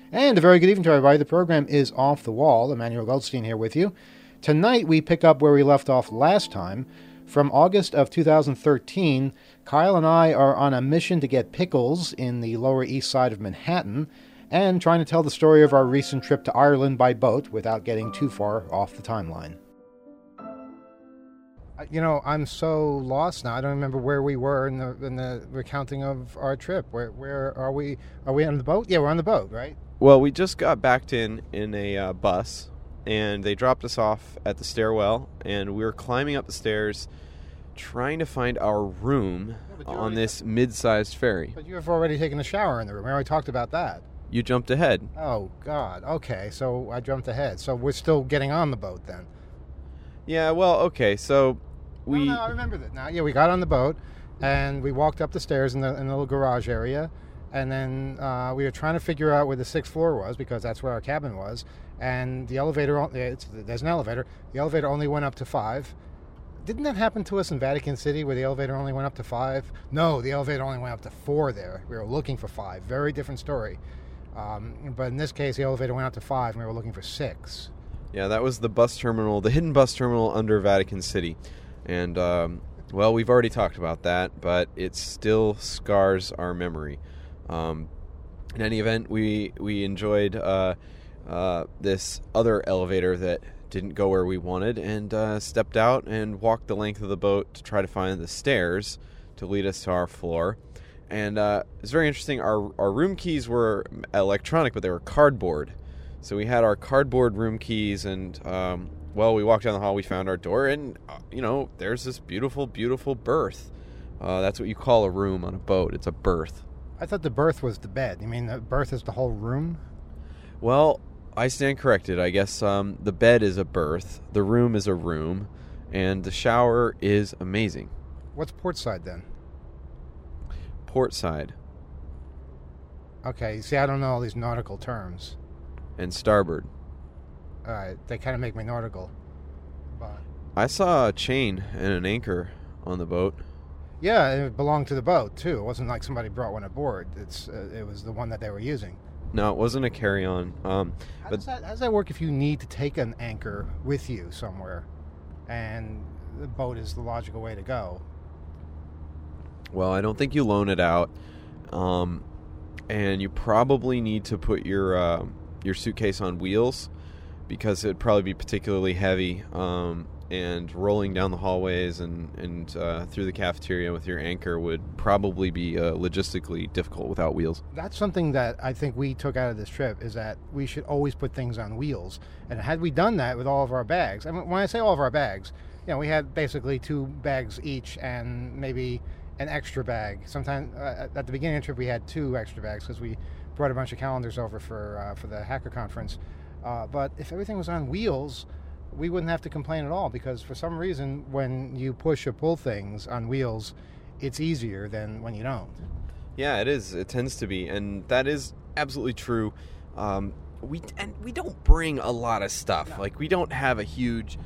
And a very good evening to everybody. The program is Off the Wall. Emmanuel Goldstein here with you. Tonight we pick up where we left off last time. From August of 2013, Kyle and I are on a mission to get pickles in the Lower East Side of Manhattan and trying to tell the story of our recent trip to Ireland by boat without getting too far off the timeline. You know, I'm so lost now. I don't remember where we were in the recounting of our trip. Where are we? Are we on the boat? Yeah, we're on the boat, right? Well, we just got backed in a bus, and they dropped us off at the stairwell, and we were climbing up the stairs trying to find our room on this mid-sized ferry. But you have already taken a shower in the room. We already talked about that. You jumped ahead. Oh, God. Okay, so I jumped ahead. So we're still getting on the boat then. Yeah, well, okay, so No, I remember that now. Yeah, we got on the boat, and we walked up the stairs in the little garage area, and then we were trying to figure out where the sixth floor was, because that's where our cabin was, and the elevator, there's an elevator, the elevator only went up to 5. Didn't that happen to us in Vatican City, where the elevator only went up to 5? No, the elevator only went up to 4 there. We were looking for 5. Very different story. But in this case, the elevator went up to 5, and we were looking for 6. Yeah, that was the bus terminal, the hidden bus terminal under Vatican City. And, well, we've already talked about that, but it still scars our memory. In any event, we enjoyed this other elevator that didn't go where we wanted, and stepped out and walked the length of the boat to try to find the stairs to lead us to our floor. And it's very interesting. Our room keys were electronic, but they were cardboard. So we had our cardboard room keys, and well, we walked down the hall, we found our door, and, there's this beautiful, beautiful berth. That's what you call a room on a boat. It's a berth. I thought the berth was the bed. You mean the berth is the whole room? Well, I stand corrected. I guess the bed is a berth, the room is a room, and the shower is amazing. What's port side then? Port side. Okay, see, I don't know all these nautical terms. And starboard. All right, they kind of make me nautical. But I saw a chain and an anchor on the boat. yeah, it belonged to the boat too. It wasn't like somebody brought one aboard. It was the one that they were using. No, it wasn't a carry-on. How does that work if you need to take an anchor with you somewhere, and the boat is the logical way to go? Well, I don't think you loan it out, and you probably need to put your suitcase on wheels, because it'd probably be particularly heavy, and rolling down the hallways and through the cafeteria with your anchor would probably be logistically difficult without wheels. That's something that I think we took out of this trip, is that we should always put things on wheels. And had we done that with all of our bags, I mean, when I say all of our bags, we had basically 2 bags each and maybe an extra bag. Sometimes at the beginning of the trip we had 2 extra bags because we brought a bunch of calendars over for the hacker conference. But if everything was on wheels, we wouldn't have to complain at all, because for some reason when you push or pull things on wheels, it's easier than when you don't. Yeah, it is. It tends to be, and that is absolutely true. We don't bring a lot of stuff. No. Like, we don't have a huge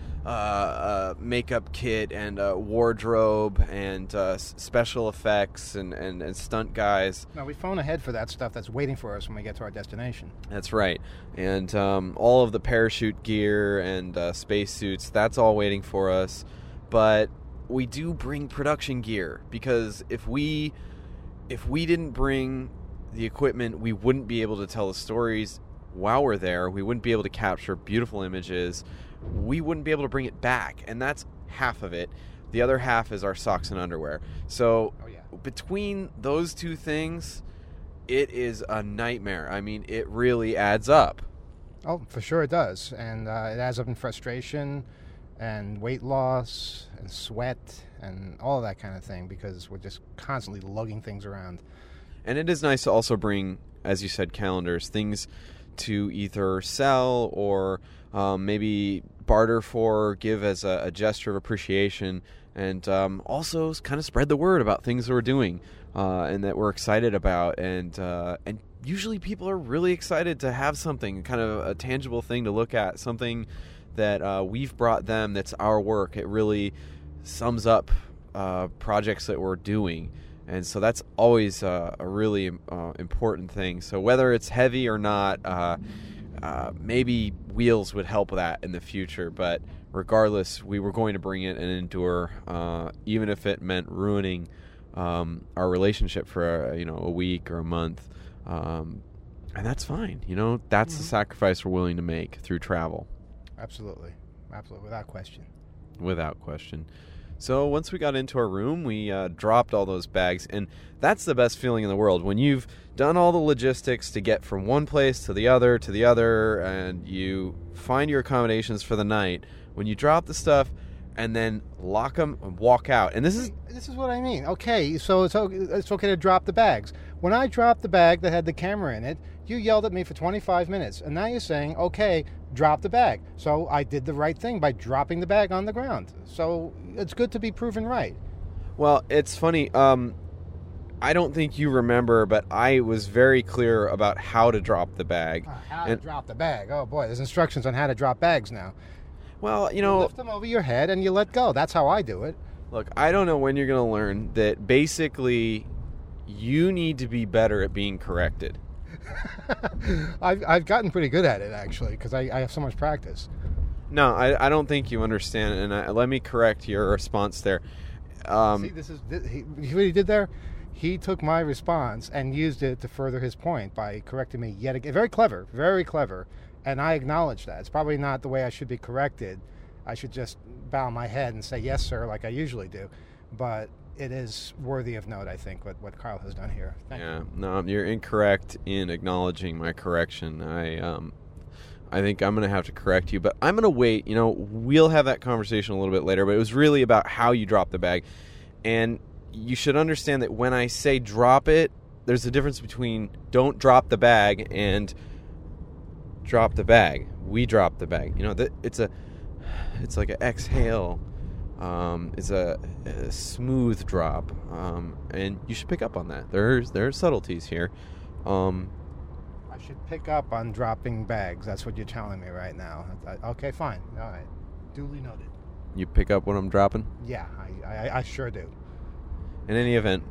makeup kit and wardrobe and special effects and stunt guys. No, we phone ahead for that stuff that's waiting for us when we get to our destination. That's right. And all of the parachute gear and spacesuits, that's all waiting for us. But we do bring production gear, because if we didn't bring the equipment, we wouldn't be able to tell the stories while we're there. We wouldn't be able to capture beautiful images. We wouldn't be able to bring it back, and that's half of it. The other half is our socks and underwear. So between those 2 things, it is a nightmare. I mean, it really adds up. Oh, for sure it does. And it adds up in frustration and weight loss and sweat and all of that kind of thing, because we're just constantly lugging things around. And it is nice to also bring, as you said, calendars, things to either sell or maybe barter for, give as a gesture of appreciation, and also kind of spread the word about things that we're doing and that we're excited about. And usually people are really excited to have something, kind of a tangible thing to look at, something that we've brought them that's our work. It really sums up projects that we're doing. And so that's always a really important thing. So whether it's heavy or not, maybe wheels would help that in the future. But regardless, we were going to bring it and endure, even if it meant ruining our relationship for a week or a month. And that's fine. That's the sacrifice we're willing to make through travel. Absolutely, without question. Without question. So once we got into our room, we dropped all those bags, and that's the best feeling in the world. When you've done all the logistics to get from one place to the other, and you find your accommodations for the night, when you drop the stuff and then lock them and walk out. And this is what I mean. Okay, so it's okay to drop the bags. When I dropped the bag that had the camera in it, you yelled at me for 25 minutes, and now you're saying, okay, drop the bag. So I did the right thing by dropping the bag on the ground. So it's good to be proven right. Well, it's funny. I don't think you remember, but I was very clear about how to drop the bag. To drop the bag. Oh, boy, there's instructions on how to drop bags now. Well, you lift them over your head and you let go. That's how I do it. Look, I don't know when you're going to learn that basically you need to be better at being corrected. I've gotten pretty good at it, actually, because I have so much practice. No, I don't think you understand, and let me correct your response there. See, what he did there? He took my response and used it to further his point by correcting me yet again. Very clever, and I acknowledge that. It's probably not the way I should be corrected. I should just bow my head and say, yes, sir, like I usually do. But it is worthy of note, I think, what Carl has done here. Thank you. No, you're incorrect in acknowledging my correction. I think I'm going to have to correct you, but I'm going to wait. We'll have that conversation a little bit later, but it was really about how you drop the bag. And you should understand that when I say drop it, there's a difference between don't drop the bag and drop the bag. We drop the bag. It's like an exhale. It's a smooth drop, and you should pick up on that. There are subtleties here. I should pick up on dropping bags. That's what you're telling me right now. Okay, fine. All right. Duly noted. You pick up what I'm dropping? Yeah, I sure do. In any event,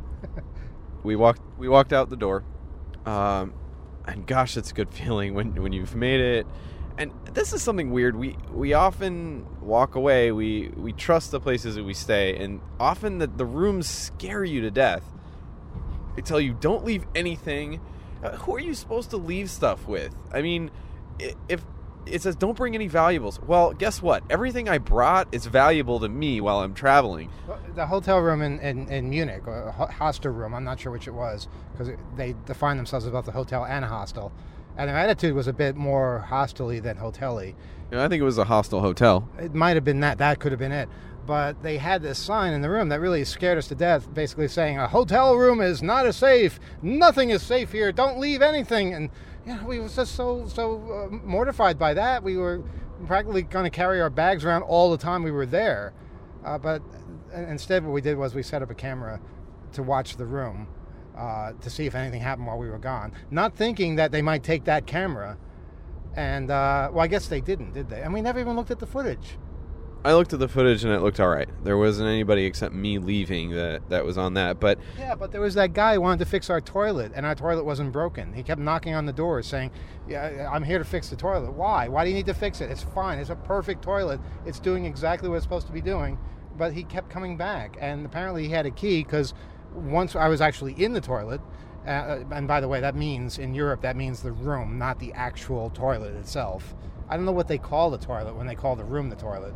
we walked out the door, and gosh, it's a good feeling when you've made it. And this is something weird. We often walk away. We trust the places that we stay, and often the rooms scare you to death. They tell you don't leave anything. Who are you supposed to leave stuff with? I mean, if it says don't bring any valuables, well, guess what? Everything I brought is valuable to me while I'm traveling. The hotel room in Munich, or hostel room, I'm not sure which it was, because they define themselves as both a hotel and a hostel. And their attitude was a bit more hostile-y than hotel-y. I think it was a hostel hotel. It might have been that. That could have been it. But they had this sign in the room that really scared us to death, basically saying, a hotel room is not as safe. Nothing is safe here. Don't leave anything. And we were just so mortified by that. We were practically going to carry our bags around all the time we were there. But instead what we did was we set up a camera to watch the room. To see if anything happened while we were gone. Not thinking that they might take that camera. And, I guess they didn't, did they? And we never even looked at the footage. I looked at the footage and it looked all right. There wasn't anybody except me leaving that was on that. But yeah, but there was that guy who wanted to fix our toilet, and our toilet wasn't broken. He kept knocking on the door saying, yeah, I'm here to fix the toilet. Why? Why do you need to fix it? It's fine. It's a perfect toilet. It's doing exactly what it's supposed to be doing. But he kept coming back, and apparently he had a key, because once I was actually in the toilet, and by the way, that means, in Europe, that means the room, not the actual toilet itself. I don't know what they call the toilet when they call the room the toilet.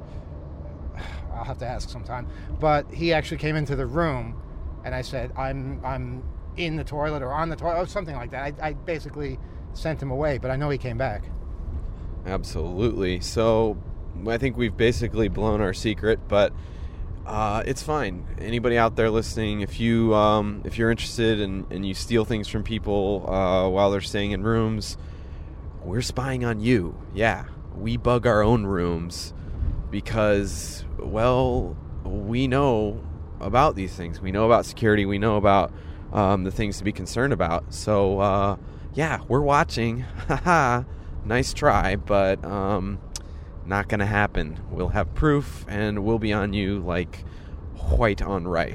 I'll have to ask sometime. But he actually came into the room, and I said, I'm in the toilet or on the toilet, or something like that. I basically sent him away, but I know he came back. Absolutely. So I think we've basically blown our secret, but it's fine. Anybody out there listening, if you're interested and you steal things from people while they're staying in rooms, we're spying on you. Yeah, we bug our own rooms because, well, we know about these things. We know about security. We know about the things to be concerned about. So, yeah, we're watching. Haha, nice try, but not going to happen. We'll have proof, and we'll be on you like white on rice.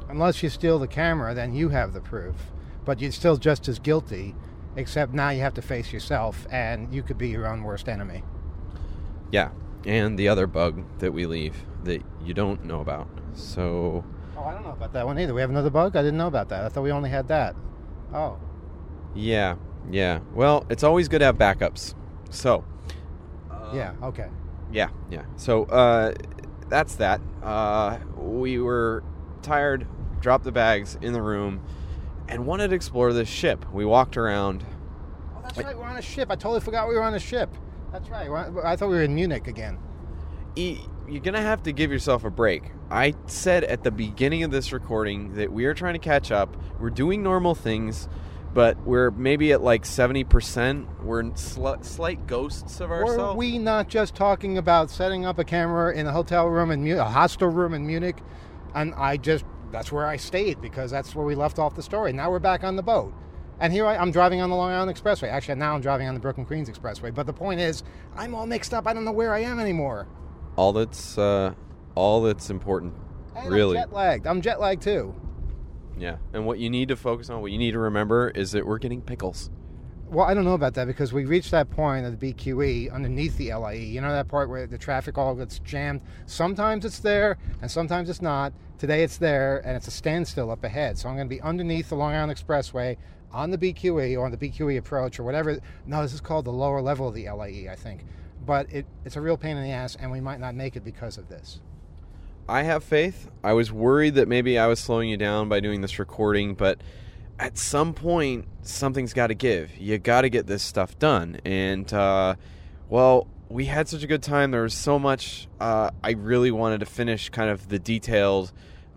Unless you steal the camera, then you have the proof. But you're still just as guilty, except now you have to face yourself, and you could be your own worst enemy. Yeah, and the other bug that we leave that you don't know about. So... Oh, I don't know about that one either. We have another bug? I didn't know about that. I thought we only had that. Oh. Yeah. Well, it's always good to have backups. So... yeah, okay. Yeah. So, that's that. We were tired, dropped the bags in the room, and wanted to explore this ship. We walked around. Oh, that's right. We're on a ship. I totally forgot we were on a ship. That's right. I thought we were in Munich again. You're going to have to give yourself a break. I said at the beginning of this recording that we are trying to catch up. We're doing normal things, but we're maybe at like 70%. We're slight ghosts of ourselves. Were we not just talking about setting up a camera in a hotel room in Munich, a hostel room in Munich? And that's where I stayed because that's where we left off the story. Now we're back on the boat. And here I'm driving on the Long Island Expressway. Actually, now I'm driving on the Brooklyn Queens Expressway. But the point is, I'm all mixed up. I don't know where I am anymore. All that's important, and really. I'm jet lagged too. Yeah, and what you need to focus on, what you need to remember is that we're getting pickles. Well, I don't know about that because we reached that point of the BQE underneath the LIE. You know that part where the traffic all gets jammed? Sometimes it's there and sometimes it's not. Today it's there and it's a standstill up ahead. So I'm going to be underneath the Long Island Expressway on the BQE or on the BQE approach or whatever. No, this is called the lower level of the LIE, I think. But it's a real pain in the ass and we might not make it because of this. I have faith. I was worried that maybe I was slowing you down by doing this recording, but at some point, something's got to give. You got to get this stuff done. And, well, we had such a good time. There was so much I really wanted to finish kind of the detailed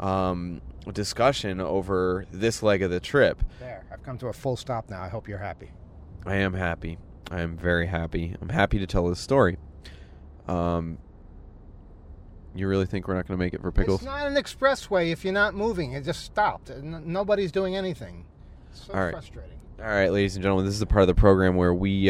discussion over this leg of the trip. There, I've come to a full stop now. I hope you're happy. I am happy. I am very happy. I'm happy to tell this story. You really think we're not going to make it for pickles? It's not an expressway if you're not moving. It just stopped. Nobody's doing anything. It's so frustrating. All right, ladies and gentlemen, this is the part of the program where we,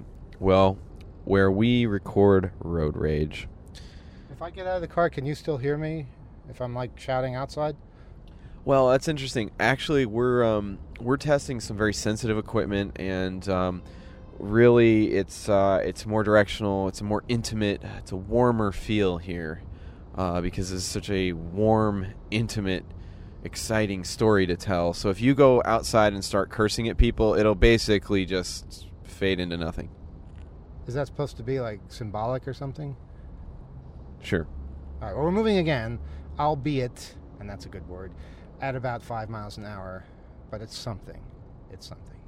where we record road rage. If I get out of the car, can you still hear me? If I'm like shouting outside? Well, that's interesting. Actually, we're testing some very sensitive equipment, and really, it's more directional. It's a more intimate. It's a warmer feel here. Because it's such a warm, intimate, exciting story to tell. So if you go outside and start cursing at people, it'll basically just fade into nothing. Is that supposed to be like symbolic or something? Sure. All right, well, we're moving again, albeit, and that's a good word, at about 5 miles an hour, but it's something. It's something.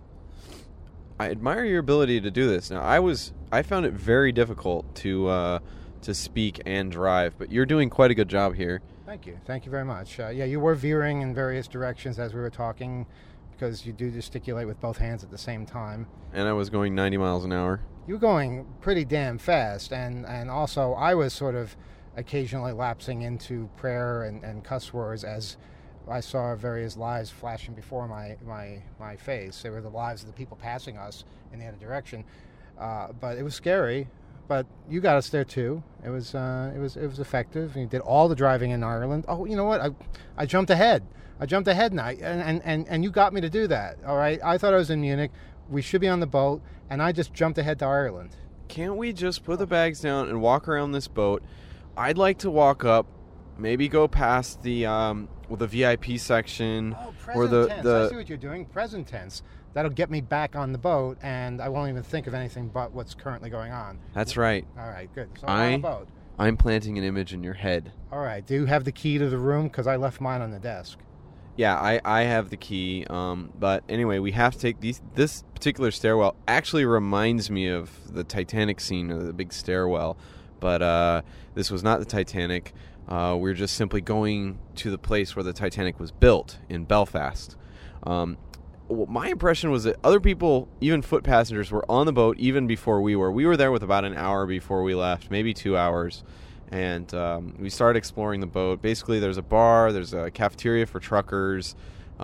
I admire your ability to do this. Now, I found it very difficult to speak and drive, but you're doing quite a good job here. Thank you very much. Yeah, you were veering in various directions as we were talking because you do gesticulate with both hands at the same time. And I was going 90 miles an hour. You were going pretty damn fast, and also I was sort of occasionally lapsing into prayer and cuss words as I saw various lives flashing before my face. They were the lives of the people passing us in the other direction, but it was scary. But you got us there too. It was effective. You did all the driving in Ireland. Oh, you know what? I jumped ahead. Now, and you got me to do that. All right. I thought I was in Munich. We should be on the boat, and I just jumped ahead to Ireland. Can't we just put the bags down and walk around this boat? I'd like to walk up, maybe go past the VIP section. Oh, present tense. I see what you're doing. Present tense. That'll get me back on the boat, and I won't even think of anything but what's currently going on. That's right. All right, good. So I'm on the boat. I'm planting an image in your head. All right. Do you have the key to the room? Because I left mine on the desk. Yeah, I have the key. But anyway, we have to take this particular stairwell. Actually reminds me of the Titanic scene of the big stairwell. But this was not the Titanic. We're just simply going to the place where the Titanic was built in Belfast. My impression was that other people, even foot passengers, were on the boat even before we were. We were there with about an hour before we left, maybe 2 hours. And we started exploring the boat. Basically, there's a bar, there's a cafeteria for truckers,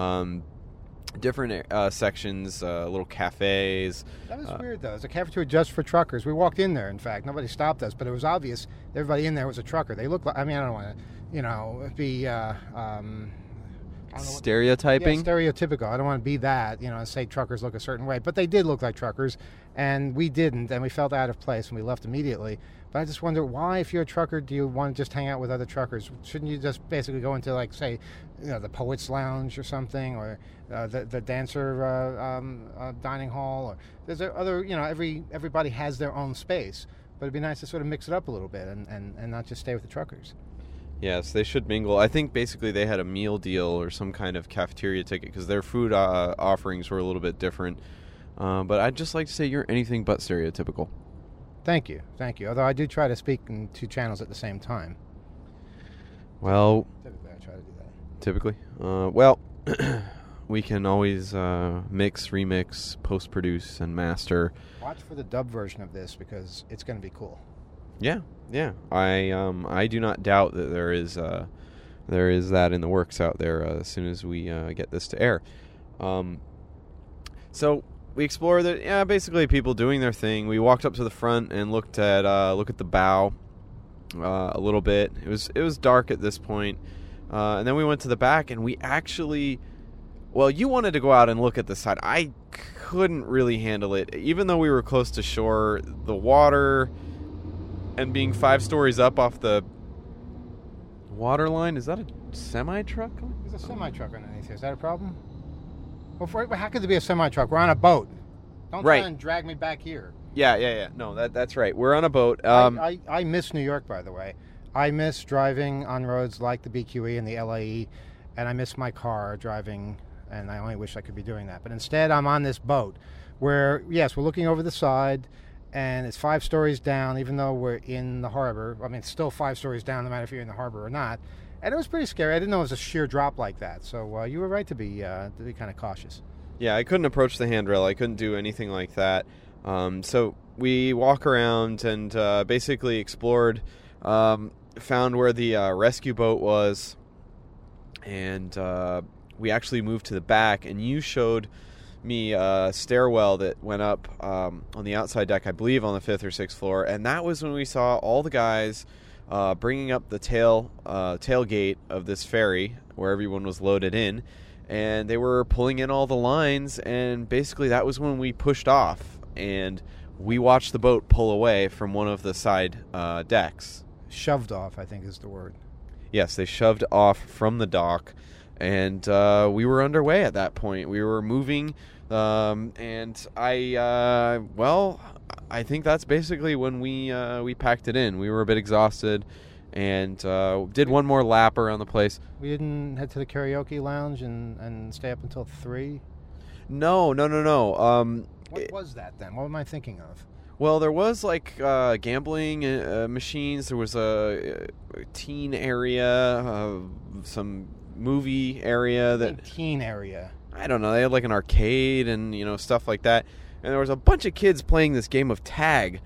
different sections, little cafes. That was weird, though. It's a cafeteria just for truckers. We walked in there, in fact. Nobody stopped us, but it was obvious everybody in there was a trucker. They looked like, I mean, I don't want to, be stereotyping. Yeah, stereotypical. I don't want to be that, and say truckers look a certain way. But they did look like truckers, and we didn't, and we felt out of place, and we left immediately. But I just wonder why, if you're a trucker, do you want to just hang out with other truckers? Shouldn't you just basically go into, like, say, the Poets Lounge or something, or the Dancer dining hall? Or there's other, everybody has their own space. But it'd be nice to sort of mix it up a little bit and not just stay with the truckers. Yes, they should mingle. I think basically they had a meal deal or some kind of cafeteria ticket because their food offerings were a little bit different. But I'd just like to say you're anything but stereotypical. Thank you. Although I do try to speak in two channels at the same time. Well, Typically I try to do that. Typically? Well, we can always mix, remix, post-produce, and master. Watch for the dub version of this because it's going to be cool. Yeah. I do not doubt that there is that in the works out there as soon as we get this to air. So we explored basically people doing their thing. We walked up to the front and looked at the bow a little bit. It was dark at this point, and then we went to the back and we actually. Well, you wanted to go out and look at the side. I couldn't really handle it, even though we were close to shore. The water. And being 5 stories up off the water line, is that a semi-truck? There's a semi-truck underneath here. Is that a problem? Well, how could there be a semi-truck? We're on a boat. Don't try and drag me back here. Yeah. No, that's right. We're on a boat. I miss New York, by the way. I miss driving on roads like the BQE and the LAE, and I miss my car driving, and I only wish I could be doing that. But instead, I'm on this boat where, yes, we're looking over the side, and it's 5 stories down, even though we're in the harbor. I mean, it's still 5 stories down, no matter if you're in the harbor or not. And it was pretty scary. I didn't know it was a sheer drop like that. So you were right to be kind of cautious. Yeah, I couldn't approach the handrail. I couldn't do anything like that. So we walk around and basically explored, found where the rescue boat was, and we actually moved to the back, and you showed me a stairwell that went up on the outside deck, I believe on the 5th or 6th floor, and that was when we saw all the guys bringing up the tailgate of this ferry where everyone was loaded in, and they were pulling in all the lines, and basically that was when we pushed off, and we watched the boat pull away from one of the side decks. Shoved off, I think is the word. Yes, they shoved off from the dock, and we were underway at that point. We were moving, and I think that's basically when we packed it in. We were a bit exhausted, and did one more lap around the place. We didn't head to the karaoke lounge and stay up until 3? No. What was that then? What am I thinking of? Well, there was like gambling machines. There was a teen area, some movie area. Teen area. I don't know. They had like an arcade and stuff like that. And there was a bunch of kids playing this game of tag,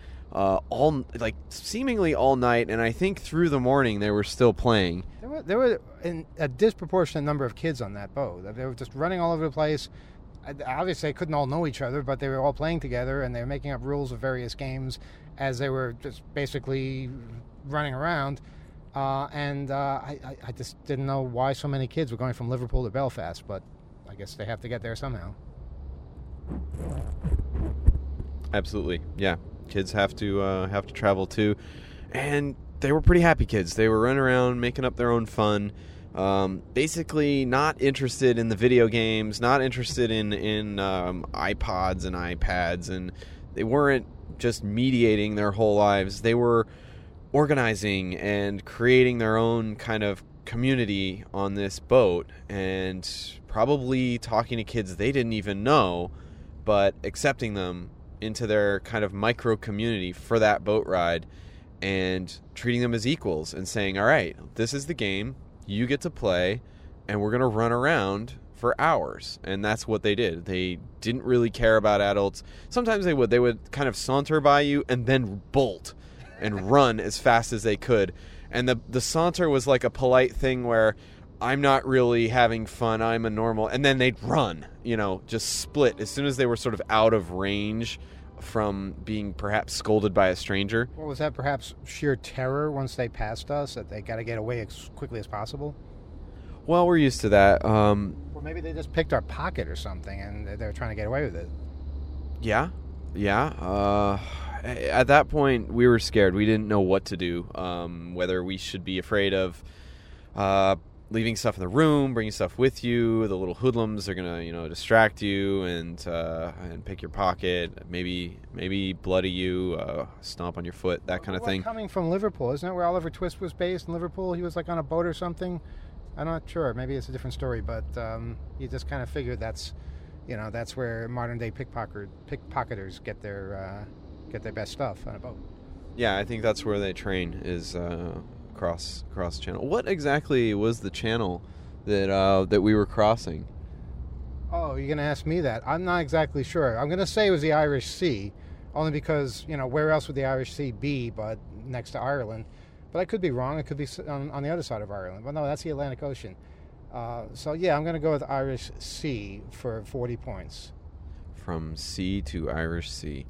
seemingly all night. And I think through the morning they were still playing. There were a disproportionate number of kids on that boat. They were just running all over the place. Obviously, they couldn't all know each other, but they were all playing together, and they were making up rules of various games as they were just basically running around. I just didn't know why so many kids were going from Liverpool to Belfast, but I guess they have to get there somehow. Absolutely, yeah. Kids have to travel too, and they were pretty happy kids. They were running around, making up their own fun. Basically not interested in the video games, not interested in iPods and iPads, and they weren't just mediating their whole lives. They were organizing and creating their own kind of community on this boat, and probably talking to kids they didn't even know, but accepting them into their kind of micro community for that boat ride, and treating them as equals and saying, all right, this is the game. You get to play, and we're going to run around for hours. And that's what they did. They didn't really care about adults. Sometimes they would. They would kind of saunter by you and then bolt and run as fast as they could. And the saunter was like a polite thing where I'm not really having fun. I'm a normal. And then they'd run, just split as soon as they were sort of out of range from being perhaps scolded by a stranger. Well, was that perhaps sheer terror once they passed us, that they got to get away as quickly as possible? Well, we're used to that. Or maybe they just picked our pocket or something, and they're trying to get away with it. Yeah. At that point, we were scared. We didn't know what to do. Whether we should be afraid of leaving stuff in the room, bringing stuff with you. The little hoodlums are gonna, distract you and pick your pocket. Maybe bloody you, stomp on your foot, that kind of thing. Coming from Liverpool, isn't that where Oliver Twist was based in Liverpool? He was like on a boat or something. I'm not sure. Maybe it's a different story, but you just kind of figured that's where modern day pickpocketers get their best stuff on a boat. Yeah, I think that's where they train is cross channel. What exactly was the channel that we were crossing? Oh, you're gonna ask me that? I'm not exactly sure. I'm gonna say it was the Irish Sea, only because where else would the Irish Sea be but next to Ireland? But I could be wrong. It could be on the other side of Ireland. But no, that's the Atlantic Ocean. So yeah, I'm gonna go with Irish Sea for 40 points. From sea to Irish Sea.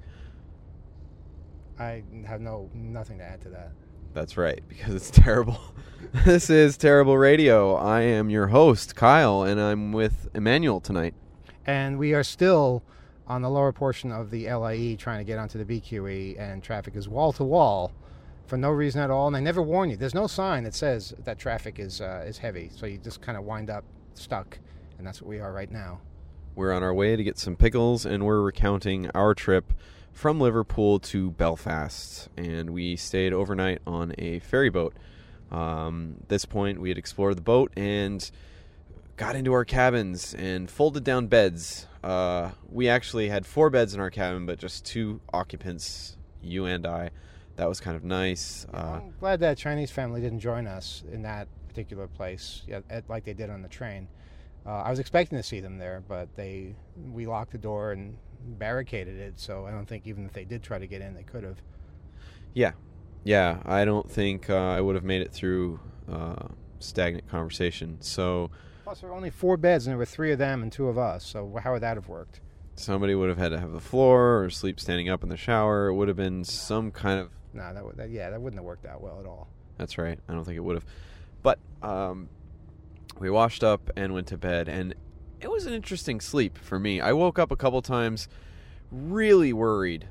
I have nothing to add to that. That's right, because it's terrible. This is Terrible Radio. I am your host, Kyle, and I'm with Emmanuel tonight. And we are still on the lower portion of the LIE trying to get onto the BQE, and traffic is wall to wall for no reason at all. And they never warn you. There's no sign that says that traffic is heavy, so you just kind of wind up stuck, and that's what we are right now. We're on our way to get some pickles, and we're recounting our trip from Liverpool to Belfast, and we stayed overnight on a ferry boat. At this point, we had explored the boat and got into our cabins and folded down beds. We actually had 4 beds in our cabin, but just 2 occupants, you and I. That was kind of nice. I'm glad that Chinese family didn't join us in that particular place, like they did on the train. I was expecting to see them there, but we locked the door and barricaded it, so I don't think even if they did try to get in, they could have. Yeah, I don't think I would have made it through stagnant conversation. So, plus, there were only 4 beds, and there were 3 of them and 2 of us, so how would that have worked? Somebody would have had to have the floor or sleep standing up in the shower. It would have been some kind of... No, that wouldn't have worked out well at all. That's right. I don't think it would have. But we washed up and went to bed, and it was an interesting sleep for me. I woke up a couple times really worried.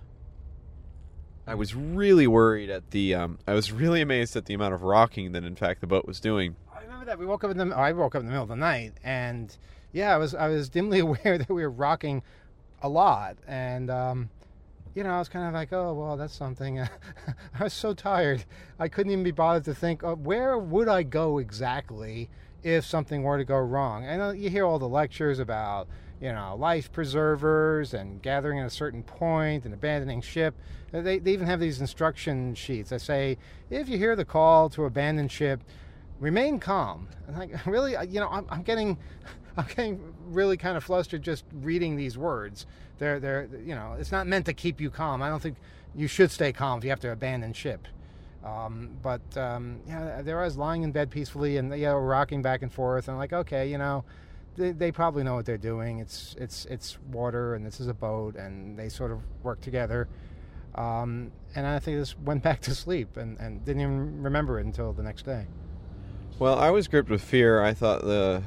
I was really worried at the... I was really amazed at the amount of rocking that, in fact, the boat was doing. I remember that. I woke up in the middle of the night, and yeah, I was dimly aware that we were rocking a lot, and I was kind of like, oh, well, that's something. I was so tired. I couldn't even be bothered to think, where would I go exactly if something were to go wrong? I know you hear all the lectures about, life preservers and gathering at a certain point and abandoning ship. They even have these instruction sheets that say, if you hear the call to abandon ship, remain calm. And like, really, I'm getting really kind of flustered just reading these words. They're it's not meant to keep you calm. I don't think you should stay calm if you have to abandon ship. But there I was lying in bed peacefully, and we're rocking back and forth. And like, okay, they probably know what they're doing. It's water, and this is a boat, and they sort of work together. And I think I just went back to sleep and didn't even remember it until the next day. Well, I was gripped with fear. I thought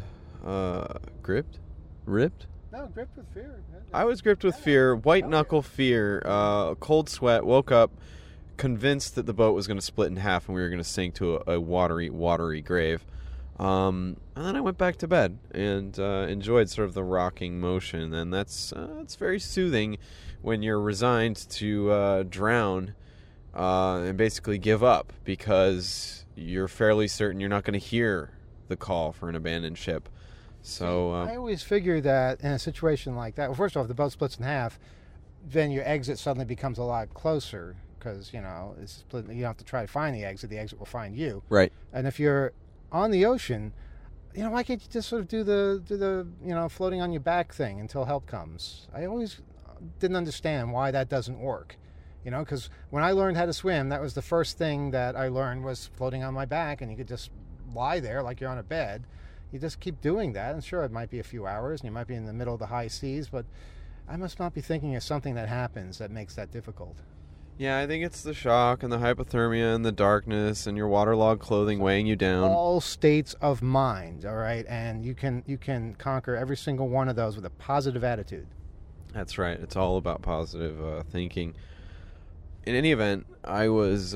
ripped? No, gripped with fear. I was gripped with fear, white knuckle fear, cold sweat, woke up convinced that the boat was going to split in half and we were going to sink to a watery grave. And then I went back to bed and enjoyed sort of the rocking motion, and that's very soothing when you're resigned to drown and basically give up because you're fairly certain you're not going to hear the call for an abandoned ship. So I always figure that in a situation like that, well, first off, the boat splits in half, then your exit suddenly becomes a lot closer because it's split. You don't have to try to find the exit will find you. Right. And if you're on the ocean, why can't you just sort of do the floating on your back thing until help comes? I always didn't understand why that doesn't work. Because when I learned how to swim, that was the first thing that I learned was floating on my back, and you could just lie there like you're on a bed. You just keep doing that, and sure, it might be a few hours, and you might be in the middle of the high seas, but I must not be thinking of something that happens that makes that difficult. Yeah, I think it's the shock and the hypothermia and the darkness and your waterlogged clothing weighing you down. All states of mind, all right? And you can conquer every single one of those with a positive attitude. That's right. It's all about positive thinking. In any event, I was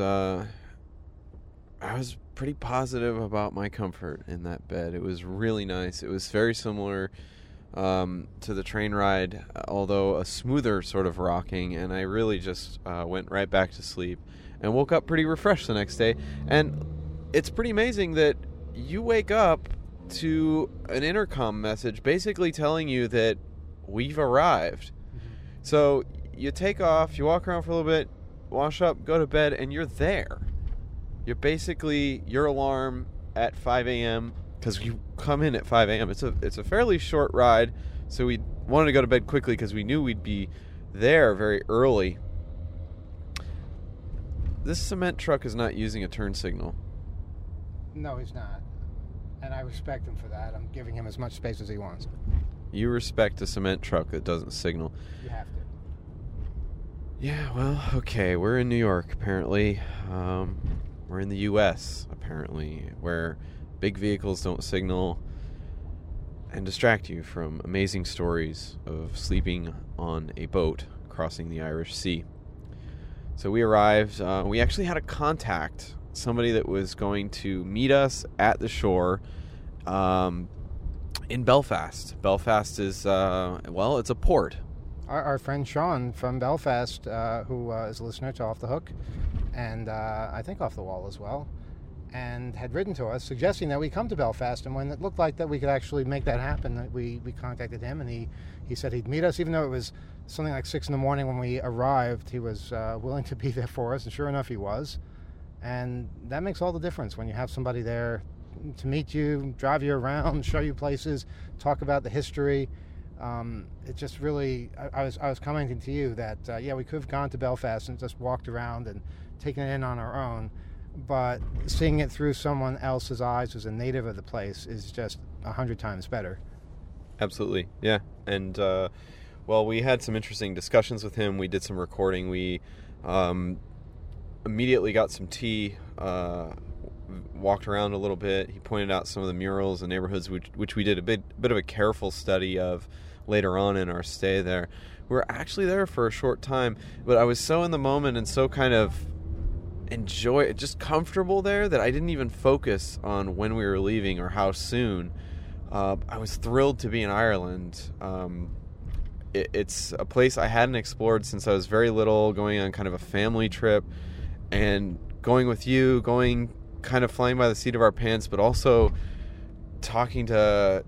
pretty positive about my comfort in that bed. It was really nice. It was very similar to the train ride, although a smoother sort of rocking, and I really just went right back to sleep and woke up pretty refreshed the next day. And it's pretty amazing that you wake up to an intercom message basically telling you that we've arrived. Mm-hmm. So you take off, you walk around for a little bit, wash up, go to bed, and you're there. You're basically your alarm at 5 a.m. because you come in at 5 a.m. It's a fairly short ride, so we wanted to go to bed quickly because we knew we'd be there very early. This cement truck is not using a turn signal. No, he's not. And I respect him for that. I'm giving him as much space as he wants. You respect a cement truck that doesn't signal. You have to. Yeah, well, okay. We're in New York, apparently. We're in the U.S., apparently, where big vehicles don't signal and distract you from amazing stories of sleeping on a boat crossing the Irish Sea. So we arrived. We actually had a contact, somebody that was going to meet us at the shore in Belfast. Belfast is, it's a port. Our friend Sean from Belfast, who is a listener to Off the Hook, and I think Off the Wall as well, and had written to us suggesting that we come to Belfast. And when it looked like that we could actually make that happen, we contacted him, and he said he'd meet us, even though it was something like 6 a.m. when we arrived. He was willing to be there for us, and sure enough, he was. And that makes all the difference when you have somebody there to meet you, drive you around, show you places, talk about the history. It just really, I was commenting to you that, we could have gone to Belfast and just walked around and taken it in on our own, but seeing it through someone else's eyes who's a native of the place is just 100 times better. Absolutely, yeah. And, we had some interesting discussions with him. We did some recording. We immediately got some tea, walked around a little bit. He pointed out some of the murals and neighborhoods, which we did a bit of a careful study of later on in our stay there. We were actually there for a short time, but I was so in the moment and so kind of just comfortable there that I didn't even focus on when we were leaving or how soon. I was thrilled to be in Ireland. It's a place I hadn't explored since I was very little, going on kind of a family trip, and going with you, kind of flying by the seat of our pants, but also talking to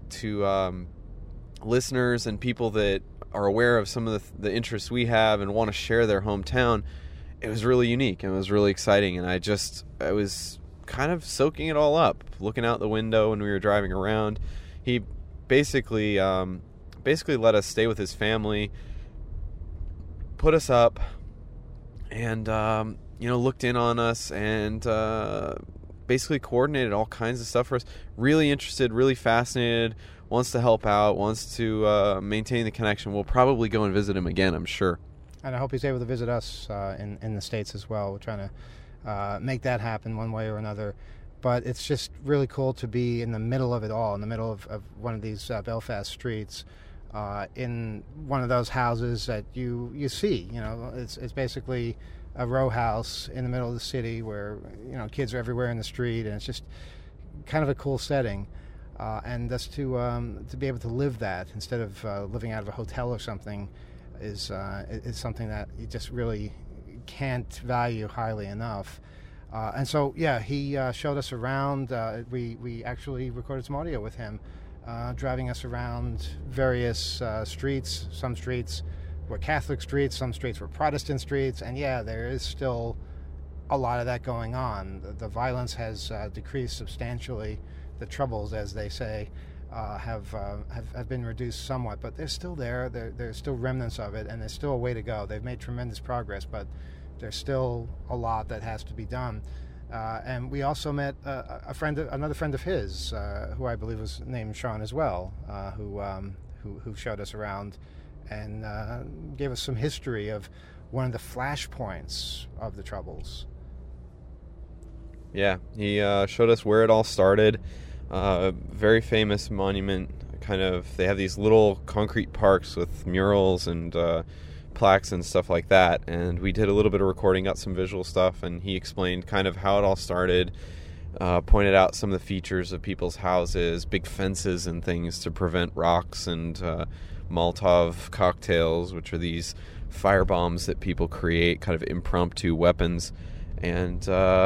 listeners and people that are aware of some of the interests we have and want to share their hometown. It was really unique and it was really exciting, and I was kind of soaking it all up, looking out the window when we were driving around. He basically let us stay with his family, put us up, and looked in on us, and basically coordinated all kinds of stuff for us. Really interested, really fascinated, wants to help out, wants to maintain the connection. We'll probably go and visit him again, I'm sure. And I hope he's able to visit us in the States as well. We're trying to make that happen one way or another. But it's just really cool to be in the middle of it all, in the middle of one of these Belfast streets, in one of those houses that you see. It's basically a row house in the middle of the city where kids are everywhere in the street, and it's just kind of a cool setting. And just to be able to live that instead of living out of a hotel or something is something that you just really can't value highly enough. And so, he showed us around. We actually recorded some audio with him, driving us around various streets. Some streets were Catholic streets, some streets were Protestant streets, and there is still a lot of that going on. The violence has decreased substantially. The troubles, as they say, have been reduced somewhat, but they're still there. There's still remnants of it, and there's still a way to go. They've made tremendous progress, but there's still a lot that has to be done. And we also met another friend of his, who I believe was named Sean as well, who showed us around and gave us some history of one of the flashpoints of the Troubles. Yeah, he showed us where it all started. Very famous monument. They have these little concrete parks with murals and plaques and stuff like that. And we did a little bit of recording, got some visual stuff, and he explained kind of how it all started. Pointed out some of the features of people's houses, big fences and things to prevent rocks, and Molotov cocktails, which are these fire bombs that people create, kind of impromptu weapons. And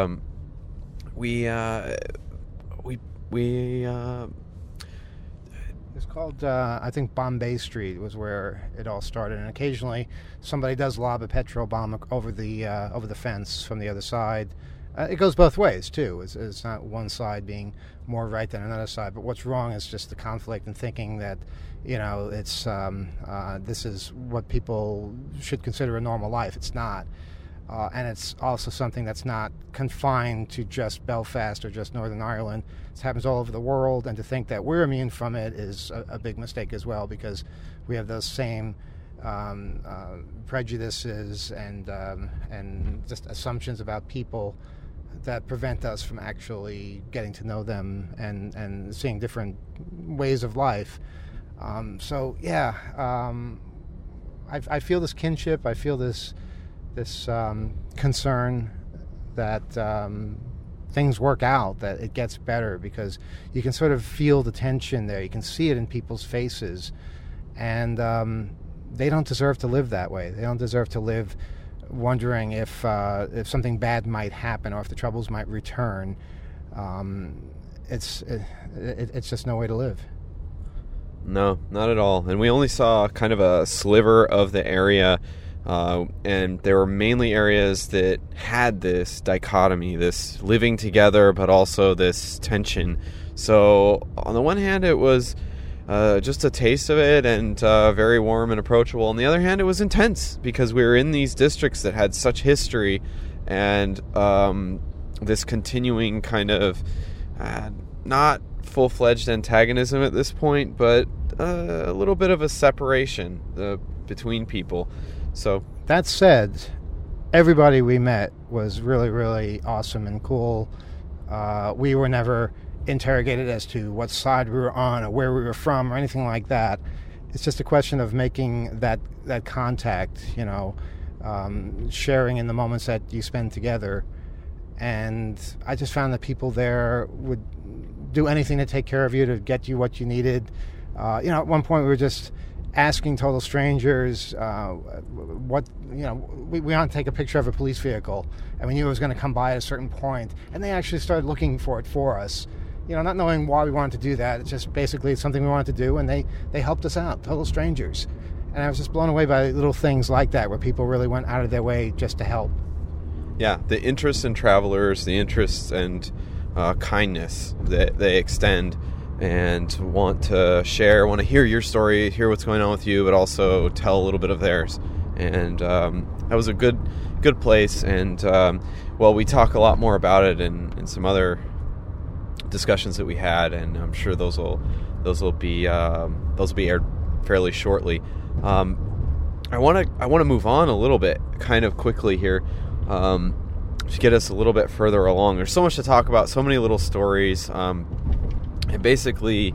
It's called, I think, Bombay Street was where it all started, and occasionally somebody does lob a petrol bomb over the fence from the other side. It goes both ways too. It's not one side being more right than another side. But what's wrong is just the conflict and thinking that, it's this is what people should consider a normal life. It's not. And it's also something that's not confined to just Belfast or just Northern Ireland. It happens all over the world, and to think that we're immune from it is a big mistake as well, because we have those same prejudices and just assumptions about people that prevent us from actually getting to know them and seeing different ways of life. I feel this kinship. I feel this concern that things work out, that it gets better, because you can sort of feel the tension there. You can see it in people's faces, and they don't deserve to live that way. They don't deserve to live wondering if something bad might happen or if the Troubles might return. It's just no way to live. No, not at all. And we only saw kind of a sliver of the area. And there were mainly areas that had this dichotomy, this living together, but also this tension. So on the one hand, it was just a taste of it and very warm and approachable. On the other hand, it was intense because we were in these districts that had such history and this continuing kind of not full-fledged antagonism at this point, but a little bit of a separation between people. So that said, everybody we met was really, really awesome and cool. We were never interrogated as to what side we were on or where we were from or anything like that. It's just a question of making that contact, sharing in the moments that you spend together. And I just found that people there would do anything to take care of you, to get you what you needed. At one point we were just asking total strangers we want to take a picture of a police vehicle, and we knew it was going to come by at a certain point, and they actually started looking for it for us, not knowing why we wanted to do that. It's just basically something we wanted to do, and they helped us out, total strangers. And I was just blown away by little things like that, where people really went out of their way just to help. Yeah, the interest in travelers, the interest and kindness that they extend and want to share, want to hear your story, hear what's going on with you, but also tell a little bit of theirs. And that was a good place. And we talk a lot more about it in some other discussions that we had, and I'm sure those will be aired fairly shortly. I want to move on a little bit, kind of quickly here, to get us a little bit further along. There's so much to talk about, so many little stories. And basically,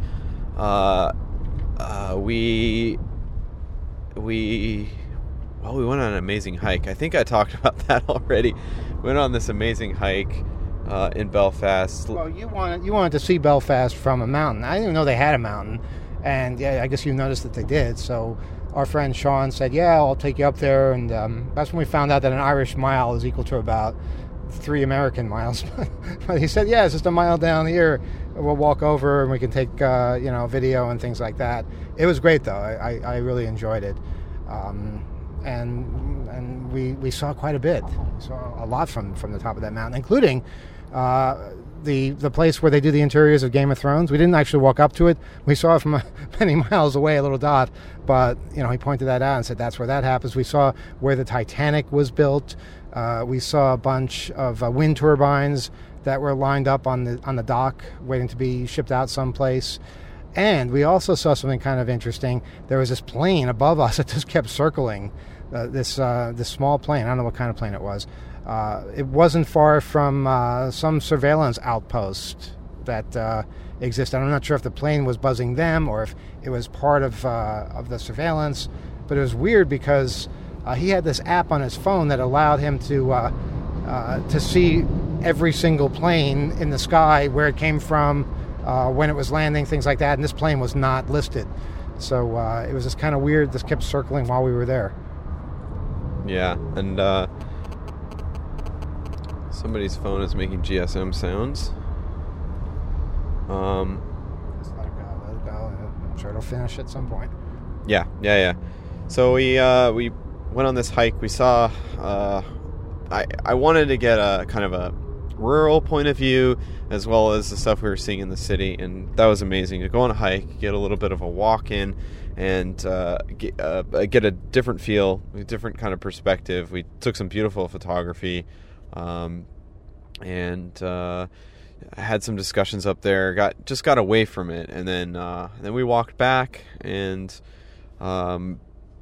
we went on an amazing hike. I think I talked about that already. We went on this amazing hike in Belfast. Well, you wanted to see Belfast from a mountain. I didn't even know they had a mountain, and yeah, I guess you noticed that they did. So our friend Sean said, "Yeah, I'll take you up there," and that's when we found out that an Irish mile is equal to about 3 American miles. But he said, "Yeah, it's just a mile down here. We'll walk over and we can take video and things like that." It was great though. I really enjoyed it, and we saw quite a bit. We saw a lot from the top of that mountain, including the place where they do the interiors of Game of Thrones. We didn't actually walk up to it. We saw it from many miles away, a little dot. But he pointed that out and said that's where that happens. We saw where the Titanic was built. We saw a bunch of wind turbines that were lined up on the dock, waiting to be shipped out someplace. And we also saw something kind of interesting. There was this plane above us that just kept circling this small plane. I don't know what kind of plane it was. It wasn't far from some surveillance outpost that existed. I'm not sure if the plane was buzzing them or if it was part of the surveillance, but it was weird because he had this app on his phone that allowed him to see every single plane in the sky, where it came from, when it was landing, things like that, and this plane was not listed. So it was just kind of weird. This kept circling while we were there. Yeah, and somebody's phone is making GSM sounds. Just let it go. I'm sure it'll finish at some point. Yeah. So we went on this hike. We saw. I wanted to get a kind of a rural point of view as well as the stuff we were seeing in the city, and that was amazing. To go on a hike, get a little bit of a walk in, and get a different feel, a different kind of perspective. We took some beautiful photography, and had some discussions up there. Got away from it, and then we walked back, and Hey,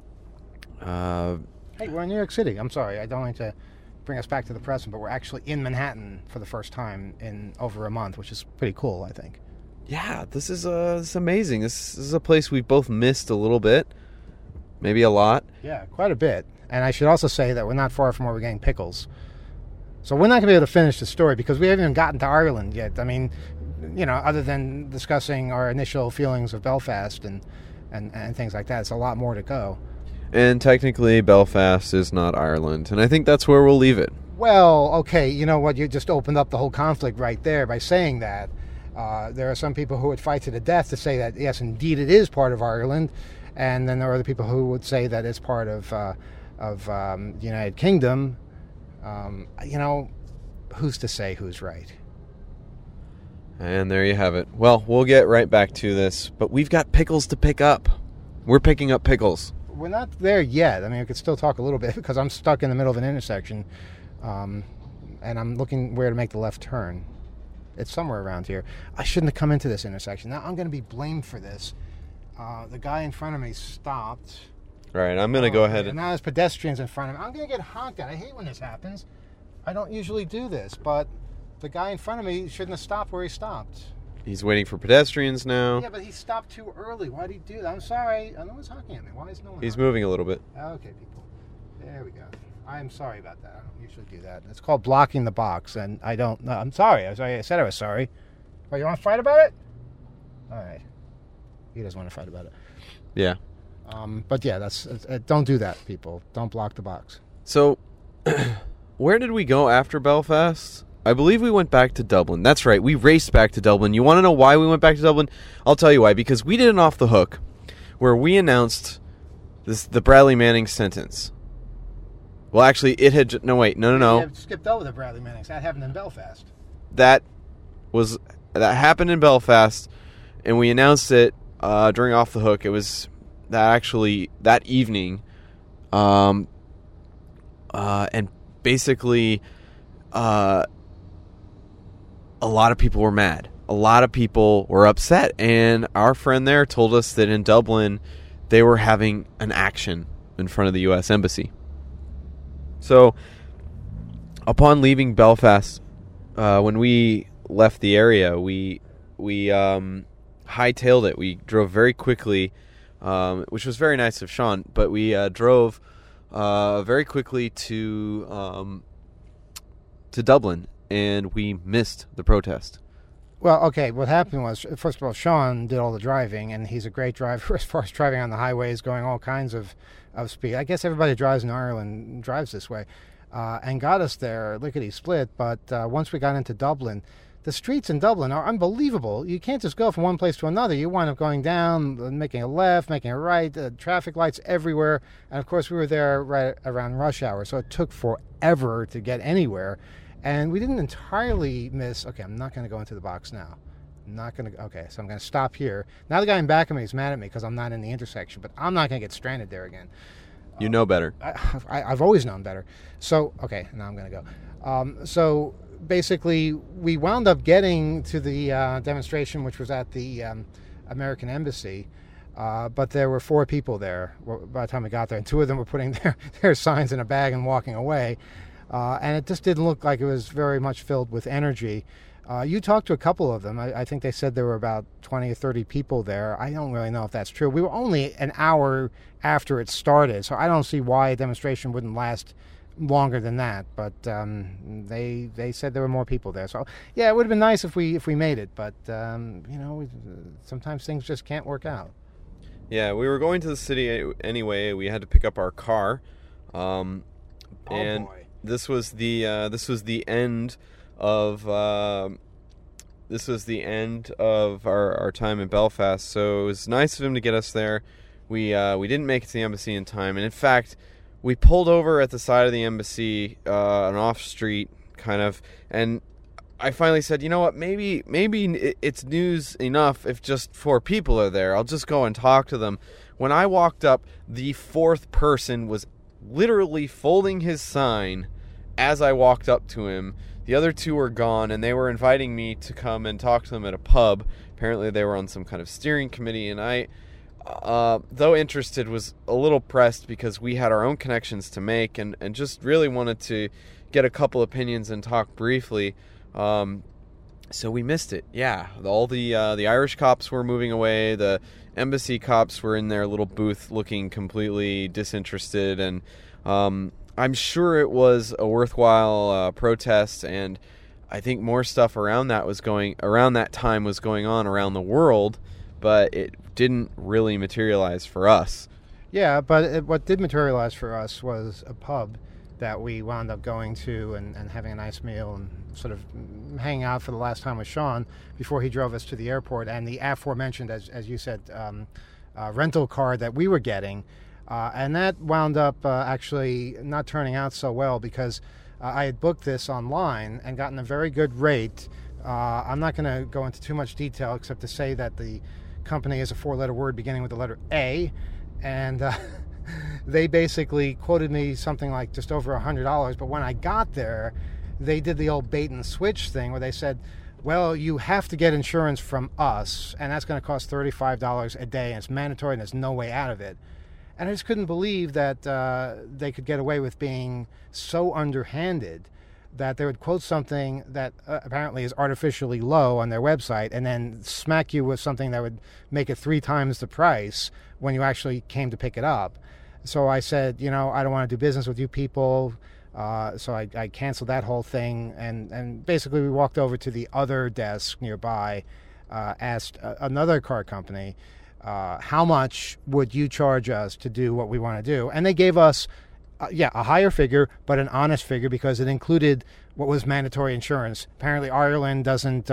we're in New York City. I'm sorry, I don't like to bring us back to the present, but we're actually in Manhattan for the first time in over a month, which is pretty cool, I think. Yeah, this is amazing. This is a place we've both missed a little bit, maybe a lot. Yeah, quite a bit. And I should also say that we're not far from where we're getting pickles. So we're not going to be able to finish the story because we haven't even gotten to Ireland yet. I mean, other than discussing our initial feelings of Belfast and things like that, it's a lot more to go. And technically, Belfast is not Ireland, and I think that's where we'll leave it. Well, okay, you know what? You just opened up the whole conflict right there by saying that. There are some people who would fight to the death to say that, yes, indeed, it is part of Ireland, and then there are other people who would say that it's part of the United Kingdom. Who's to say who's right? And there you have it. Well, we'll get right back to this, but we've got pickles to pick up. We're picking up pickles. We're not there yet. I mean, we could still talk a little bit because I'm stuck in the middle of an intersection, and I'm looking where to make the left turn. It's somewhere around here. I shouldn't have come into this intersection. Now I'm going to be blamed for this. The guy in front of me stopped. All right, I'm going to go ahead. And now there's pedestrians in front of me. I'm going to get honked at. I hate when this happens. I don't usually do this, but the guy in front of me shouldn't have stopped where he stopped. He's waiting for pedestrians now. Yeah, but he stopped too early. Why did he do that? I'm sorry. No one's honking at me. Why is no one He's honking? moving a little bit. Okay, people. There we go. I'm sorry about that. I don't usually do that. It's called blocking the box, and I don't... No, I'm sorry. I said I was sorry. Oh, you want to fight about it? All right. He doesn't want to fight about it. Yeah. But yeah, don't do that, people. Don't block the box. So, where did we go after Belfast? I believe we went back to Dublin. That's right. We raced back to Dublin. You want to know why we went back to Dublin? I'll tell you why. Because we did an Off the Hook where we announced the Bradley Manning sentence. Well, actually, it had... No. You skipped over the Bradley Mannings. That happened in Belfast. That happened in Belfast, and we announced it during Off the Hook. It was that evening, and basically, a lot of people were mad. A lot of people were upset, and our friend there told us that in Dublin, they were having an action in front of the U.S. Embassy. So, upon leaving Belfast, when we left the area, we hightailed it. We drove very quickly, which was very nice of Sean, but we drove very quickly to Dublin, and we missed the protest. Well, okay, what happened was, first of all, Sean did all the driving, and he's a great driver as far as driving on the highways, going all kinds of speed. I guess everybody who drives in Ireland drives this way, and got us there lickety-split, but once we got into Dublin, the streets in Dublin are unbelievable. You can't just go from one place to another. You wind up going down, making a left, making a right, traffic lights everywhere, and of course we were there right around rush hour, so it took forever to get anywhere. And we didn't entirely miss... Okay, I'm not going to go into the box now. Okay, so I'm going to stop here. Now the guy in back of me is mad at me because I'm not in the intersection, but I'm not going to get stranded there again. You know better. I've always known better. So, okay, now I'm going to go. So, basically, we wound up getting to the demonstration, which was at the American Embassy. But there were 4 people there by the time we got there, and 2 of them were putting their signs in a bag and walking away. And it just didn't look like it was very much filled with energy. You talked to a couple of them. I think they said there were about 20 or 30 people there. I don't really know if that's true. We were only an hour after it started, so I don't see why a demonstration wouldn't last longer than that. But they said there were more people there. So yeah, it would have been nice if we made it. But sometimes things just can't work out. Yeah, we were going to the city anyway. We had to pick up our car, and boy. This was the end of our time in Belfast. So it was nice of him to get us there. We didn't make it to the embassy in time, and in fact, we pulled over at the side of the embassy, an off street kind of, and I finally said, you know what, maybe it's news enough if just 4 people are there. I'll just go and talk to them. When I walked up, the 4th person was literally folding his sign as I walked up to him. The other 2 were gone, and they were inviting me to come and talk to them at a pub. Apparently they were on some kind of steering committee, and I, though interested, was a little pressed because we had our own connections to make, and just really wanted to get a couple opinions and talk briefly. So we missed it. Yeah, all the Irish cops were moving away. The embassy cops were in their little booth looking completely disinterested, and I'm sure it was a worthwhile protest, and I think more stuff around that time was going on around the world, but it didn't really materialize for us. Yeah, but what did materialize for us was a pub that we wound up going to and having a nice meal and sort of hanging out for the last time with Sean before he drove us to the airport. And the aforementioned, as you said, rental car that we were getting. And that wound up actually not turning out so well because I had booked this online and gotten a very good rate. I'm not going to go into too much detail except to say that the company is a 4-letter word beginning with the letter A. And they basically quoted me something like just over $100. But when I got there, they did the old bait and switch thing where they said, well, you have to get insurance from us, and that's going to cost $35 a day, and it's mandatory, and there's no way out of it. And I just couldn't believe that they could get away with being so underhanded that they would quote something that apparently is artificially low on their website and then smack you with something that would make it 3 times the price when you actually came to pick it up. So I said, I don't want to do business with you people. So I canceled that whole thing. And basically we walked over to the other desk nearby, asked another car company, how much would you charge us to do what we want to do? And they gave us, a higher figure, but an honest figure because it included what was mandatory insurance. Apparently Ireland doesn't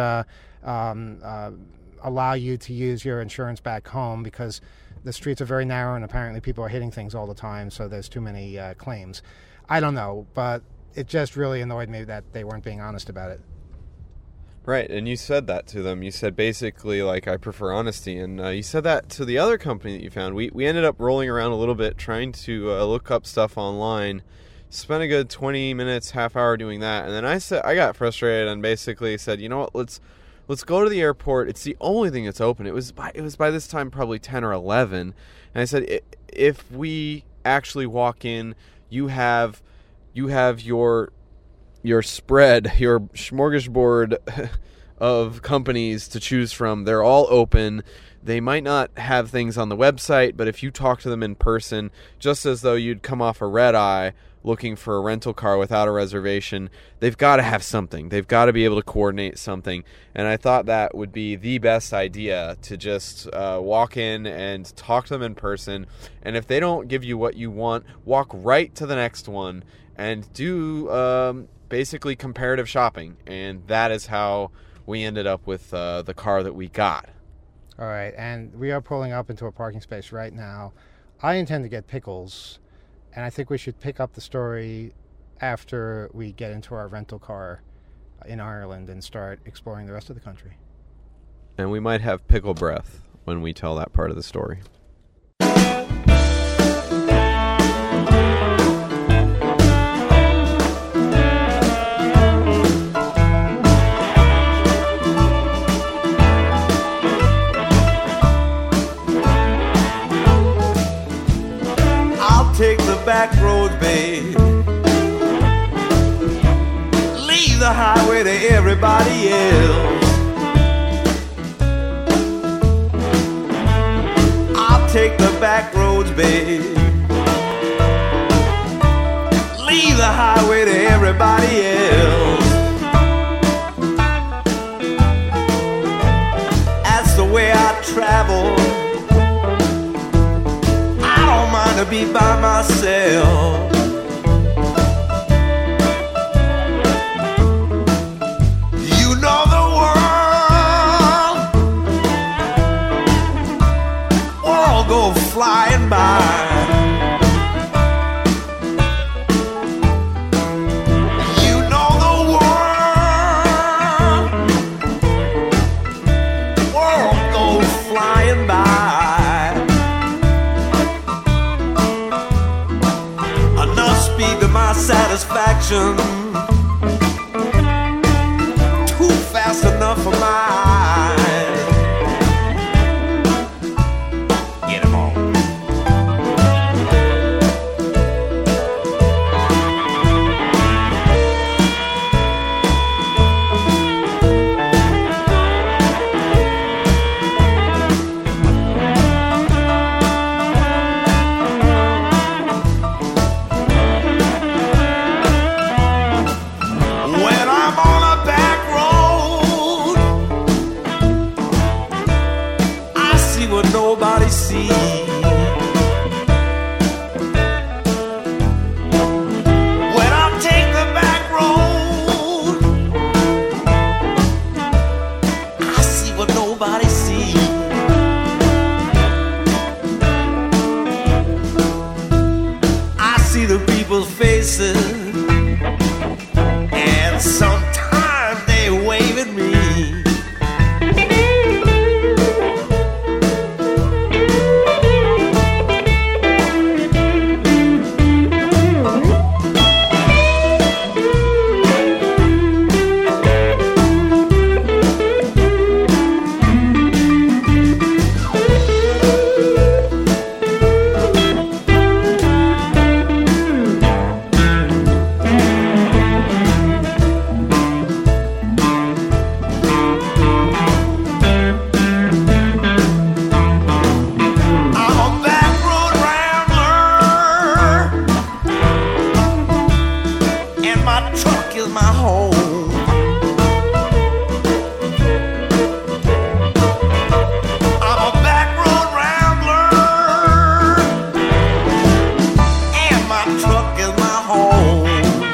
allow you to use your insurance back home because the streets are very narrow and apparently people are hitting things all the time, so there's too many claims. I don't know, but it just really annoyed me that they weren't being honest about it. Right, and you said that to them. You said basically, like, I prefer honesty, and you said that to the other company that you found. We ended up rolling around a little bit, trying to look up stuff online, spent a good 20 minutes, half hour doing that, and then I got frustrated and basically said, you know what, let's go to the airport. It's the only thing that's open. It was by this time probably 10 or 11, and I said, if we actually walk in, you have your spread, your smorgasbord of companies to choose from. They're all open. They might not have things on the website, but if you talk to them in person, just as though you'd come off a red eye looking for a rental car without a reservation, they've got to have something. They've got to be able to coordinate something. And I thought that would be the best idea, to just walk in and talk to them in person. And if they don't give you what you want, walk right to the next one and do basically comparative shopping. And that is how we ended up with the car that we got. All right, and we are pulling up into a parking space right now. I intend to get pickles, and I think we should pick up the story after we get into our rental car in Ireland and start exploring the rest of the country. And we might have pickle breath when we tell that part of the story. take the back road, babe. Leave the highway to everybody else. I'll take the back roads, babe. Leave the highway to everybody else. That's the way I travel. I don't mind to be by myself. You know the world go flying by. You know the world go flying by. Enough speed to my satisfaction. Too fast enough for mine. Get 'em on. When I'm on a back road, I see what nobody sees. When I take the back road, I see what nobody sees. I see the people's faces, and sometimes they wave at me. I'm a back road rambler, and my truck is my home. I'm a back road rambler, and my truck is my home.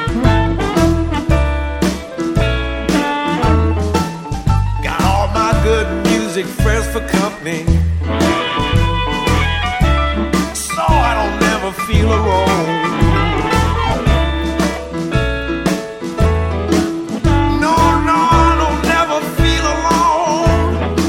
Got all my good music, friends for company, so I don't never feel alone. No, no, I don't never feel alone.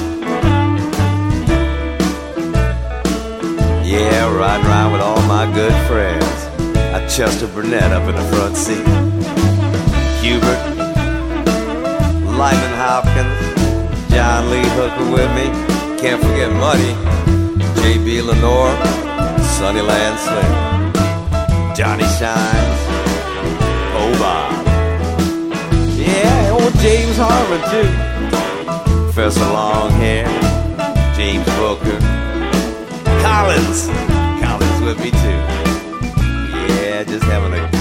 Yeah, riding around with all my good friends. I Chester Burnett up in the front seat. Hubert, Lyman Hopkins, John Lee Hooker with me. Can't forget Muddy, J.B. Lenore, Sunnyland Slim, Johnny Shines, Oh Bob. Yeah, old James Harmon too. Professor Longhair, James Booker, Collins with me too. Yeah, just having a